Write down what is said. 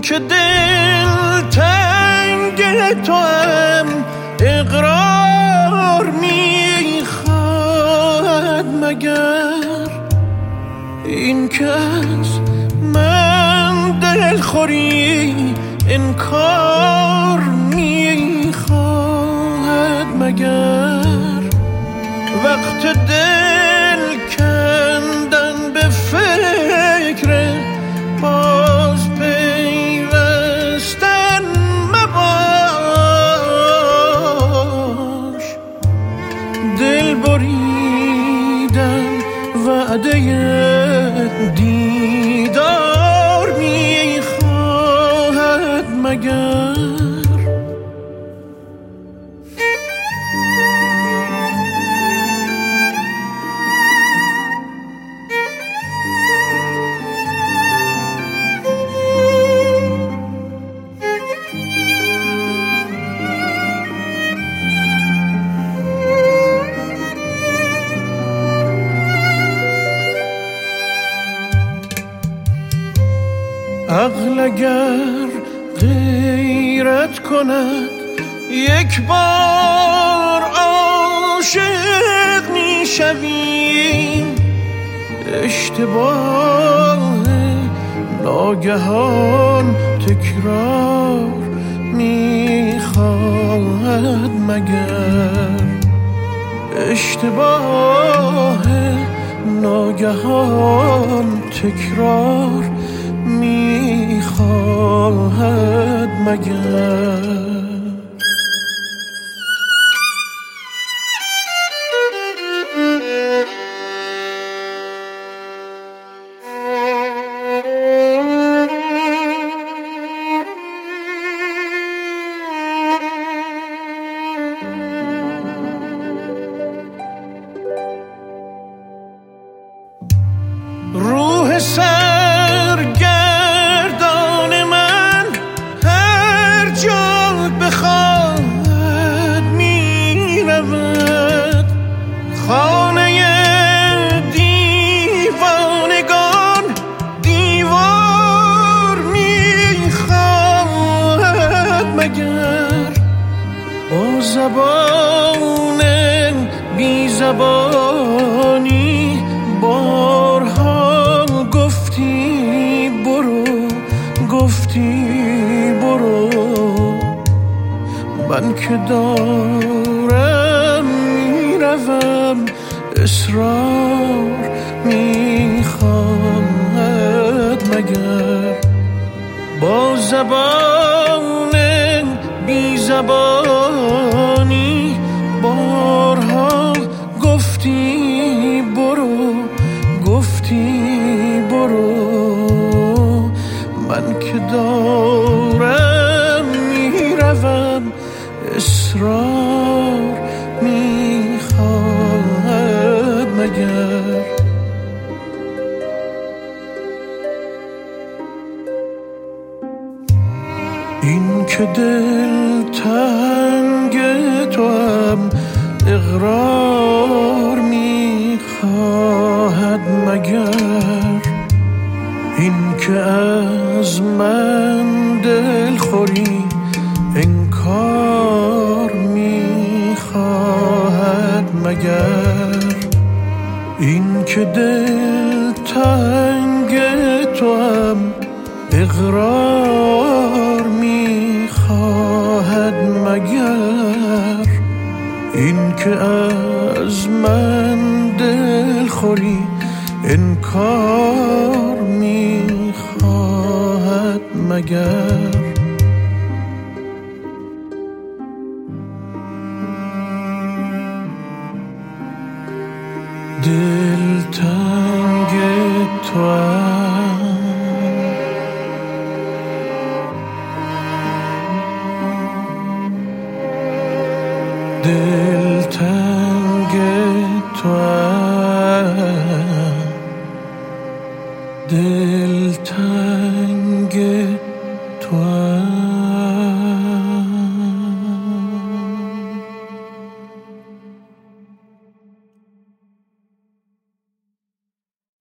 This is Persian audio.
که دل تنگ تو هم اقرار میخواد مگر این که از من دلخوری انکار میخواد مگر وقت دل کندن به فکر باز پیوستن مباش دل بریدن وعده دیدار میخواهد مگر عقل اگر غیرت کند یک بار عاشق میشویم اشتباه ناگهان تکرار میخواهد مگر اشتباه ناگهان تکرار میخواهد مگر روح سرگردان من هر جا بخواهد میرود خانه دیوانگان دیوار میخواهد مگر با زبان بی زبانی بارها گفتی برو من که دارم میروم اصرار میخواهد مگر با زبان بی زبانی بارها گفتی برو من که دارم میروم اصرار میخواهد مگر این که دل تنگ تو هم اقرار میخواهد مگر این که از من دلخوری انکار میخواهد مگر این که دل تنگ تو هم اقرار میخواهد مگر این که از من دلخوری انکار میخواهد مگر دل تنگ توام دل تنگ توام دل تنگ توام